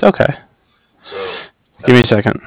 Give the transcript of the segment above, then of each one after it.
Okay. Give me a second.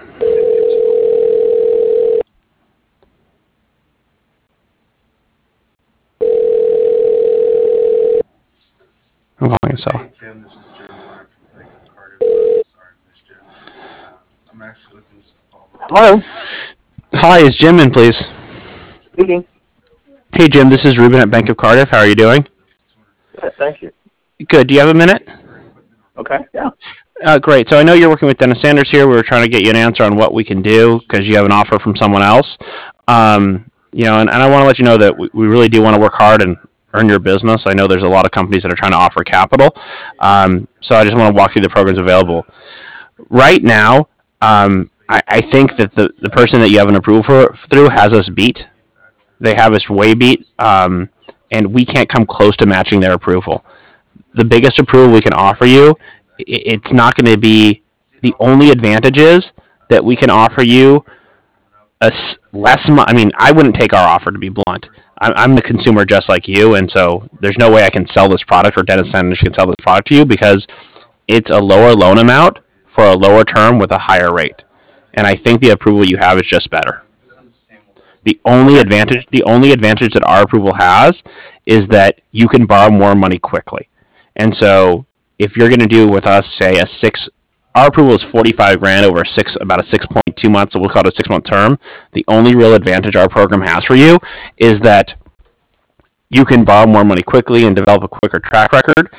I'm calling so. Hey, Tim, this is Jim Mark from Bank of Cardiff. Sorry, Miss Jim. I'm actually looking to follow up. Hello, Hi, is Jim in, please? speaking. Hey, Jim, this is Ruben at Bank of Cardiff. How are you doing? Yeah, thank you. Good. Do you have a minute? Okay, yeah. Great. So I know you're working with Dennis Sanders here. We were trying to get you an answer on what we can do because you have an offer from someone else. And I want to let you know that we really do want to work hard and earn your business. I know there's a lot of companies that are trying to offer capital. So I just want to walk through the programs available. Right now, I think that the person that you have an approval through has us beat. They have us way beat, and we can't come close to matching their approval. The biggest approval we can offer you, it's not going to be the only advantage is that we can offer you less. I mean, I wouldn't take our offer, to be blunt. I'm the consumer just like you, and so there's no way I can sell this product or Dennis Sanders can sell this product to you because it's a lower loan amount for a lower term with a higher rate. And I think the approval you have is just better. The only advantage that our approval has is that you can borrow more money quickly. And so if you're going to do with us, say our approval is 45 grand over about a 6.2 months, so we'll call it a 6-month term. The only real advantage our program has for you is that you can borrow more money quickly and develop a quicker track record.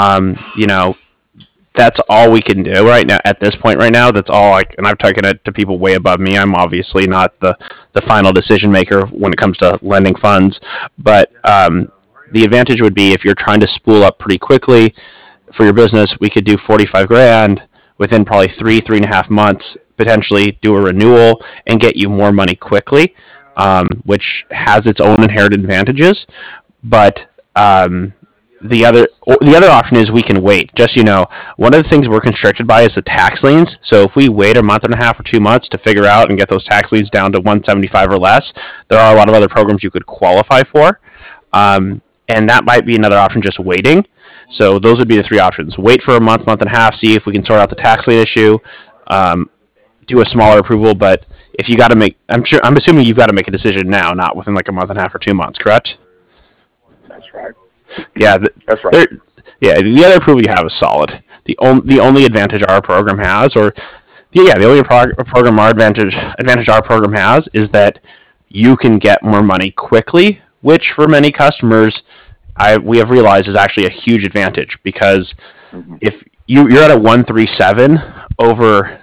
That's all we can do right now at this point right now. That's all and I've taken it to people way above me. I'm obviously not the final decision maker when it comes to lending funds, but the advantage would be if you're trying to spool up pretty quickly for your business, we could do 45 grand within probably 3.5 months, potentially do a renewal and get you more money quickly, which has its own inherent advantages. But the other option is we can wait. Just one of the things we're constricted by is the tax liens. So if we wait a month and a half or 2 months to figure out and get those tax liens down to 175 or less, there are a lot of other programs you could qualify for. And that might be another option, just waiting. So those would be the three options. Wait for a month and a half, see if we can sort out the tax lien issue, do a smaller approval, but if you got to I'm assuming you've got to make a decision now, not within like a month and a half or 2 months, correct? That's right. Yeah, that's right. The other approval you have is solid. The only advantage our program has, the only advantage our program has is that you can get more money quickly, which for many customers, we have realized is actually a huge advantage because if you're at a 137 over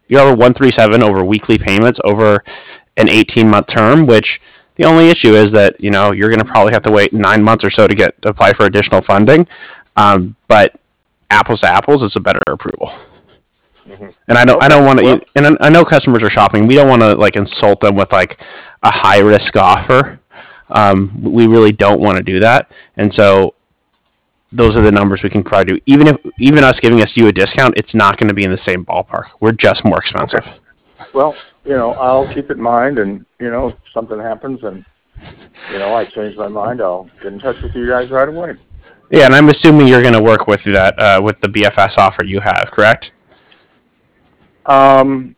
weekly payments over an 18-month term, which the only issue is that you're going to probably have to wait 9 months or so to apply for additional funding. But apples to apples, it's a better approval. Mm-hmm. And I don't want to. And I know customers are shopping. We don't want to insult them with a high risk offer. We really don't want to do that. And so those are the numbers we can probably do. Even us giving you a discount, it's not going to be in the same ballpark. We're just more expensive. Okay. Well, I'll keep it in mind, and if something happens and I change my mind, I'll get in touch with you guys right away. Yeah, and I'm assuming you're going to work with that with the BFS offer you have, correct? That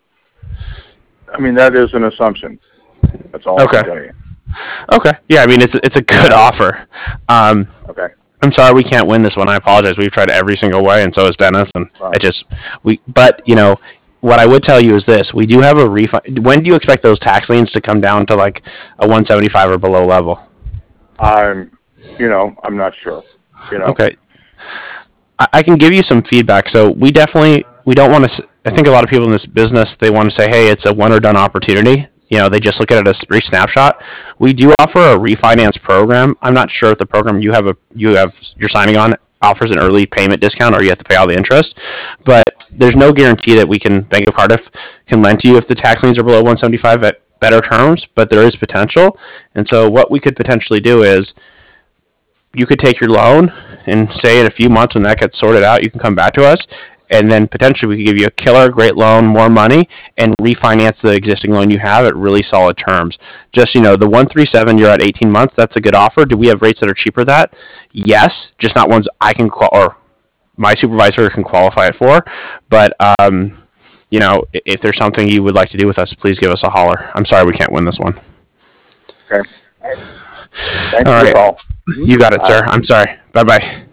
is an assumption. That's all I can tell you. Okay. Yeah, it's a good offer. Okay. I'm sorry we can't win this one. I apologize. We've tried every single way, and so has Dennis. And But what I would tell you is this: we do have a refund. When do you expect those tax liens to come down to a 175 or below level? I'm not sure. Okay. I can give you some feedback. So we don't want to. I think a lot of people in this business, they want to say, hey, it's a one or done opportunity. They just look at it as a brief snapshot. We do offer a refinance program. I'm not sure if the program you're signing on offers an early payment discount or you have to pay all the interest, but there's no guarantee that Bank of Cardiff can lend to you if the tax liens are below 175 at better terms, but there is potential. And so what we could potentially do is you could take your loan and say in a few months when that gets sorted out, you can come back to us. And then potentially we could give you a great loan, more money, and refinance the existing loan you have at really solid terms. Just, the 137, you're at 18 months, that's a good offer. Do we have rates that are cheaper than that? Yes, just not ones I can call, or my supervisor can qualify it for. But if there's something you would like to do with us, please give us a holler. I'm sorry we can't win this one. Okay. Thanks All for the right. call. You got it, sir. I'm sorry. Bye-bye.